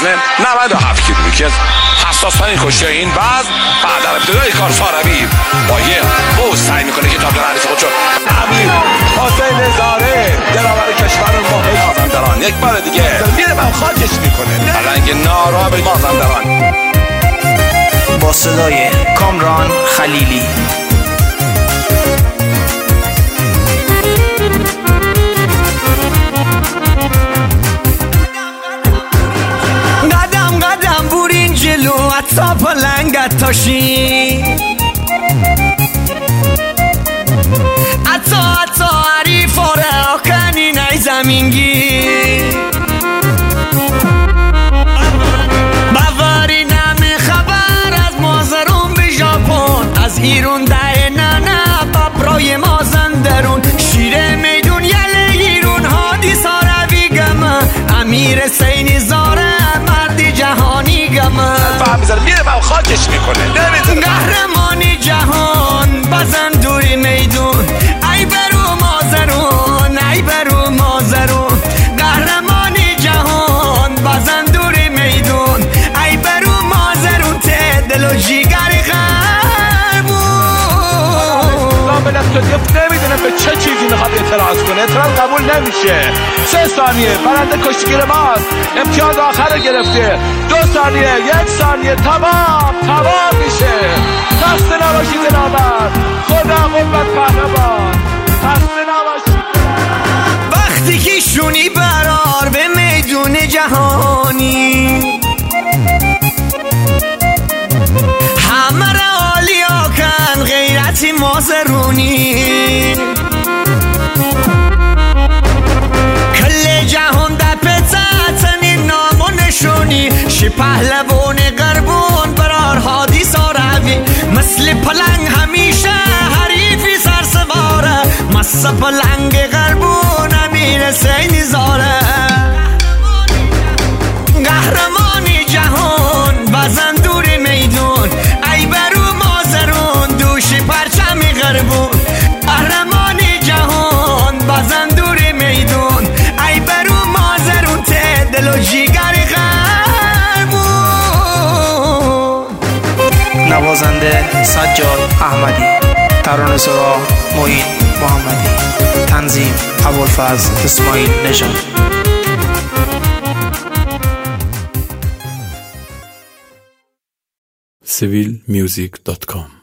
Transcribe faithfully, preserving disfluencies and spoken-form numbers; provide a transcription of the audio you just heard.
وزن نود و هفت کیلو که حساس ترین کشتی این بعد بعد در ابتدای کار ساروی با یه بوز سعی میکنه که تابلو نریز خودشو امیر حسین نظاره دلاور کشور ما مازندران یک بار دیگه میره من خاکش میکنه رنگ نارا به مازندران با صدای کامران خلیلی. قدم قدم برین جلو حتی پلنگت تاشی حتی حتی عریف آره آکنی نی زمینگی بواری نمی خبر از مازرون به ژاپن از ایرون ده نه نه ببرای مازندرون شیر میدون یله ایرون هادی ساروی گمه امیر سینی زاره مردی جهانی گمه فهم میزنه میره من خاکش میکنه نمیزنه قهرمانی جهان بزندوری میدون ای برو مازرون ای برو مازرون قهرمانی جهان بزندوری میدون ای برو مازرون ته دل و جیگر نمیدونه به چه چیزی میخواد اعتراض کنه اعتراض قبول نمیشه سه ثانیه برنده کشتیگیر ماست امتیاز آخر رو گرفته دو ثانیه یک ثانیه تمام تمام میشه خسته نباشید جنابت خدا قوت پهلوان خسته نباشید وقتی که شونی برار به میدون جهانی همه را عالیا کن غیرتی مازرونی کل جهان در پتتنی نام و نشونی شی پهلوان قربون برار هادی ساروی مثل پلنگ همیشه حریفی سرسواره مثل پلنگ قربون امیر سینی زاره قهرمانی جهان بزندوری میدون ای برو مازرون دوشی پرچمی قربون قهرمانی جهان بزندوری میدون ای برو مازرون ته دل و جیگری قربون. نوازنده سجاد احمدی، ترانه‌سرا معین محمدی، تنظیم ابوالفضل اسماعیل نژاد. سیویل میوزیک دات کام